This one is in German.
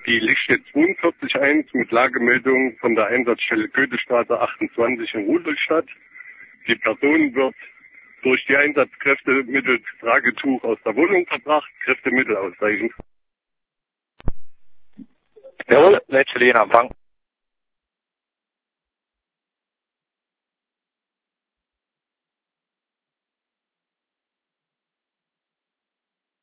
die Lichtstedt 42.1 mit Lagemeldung von der Einsatzstelle Goethestraße 28 in Rudolstadt. Die Person wird durch die Einsatzkräfte mittels Tragetuch aus der Wohnung verbracht. Kräftemittel ausreichend. Jawohl, letzte Linie Empfang.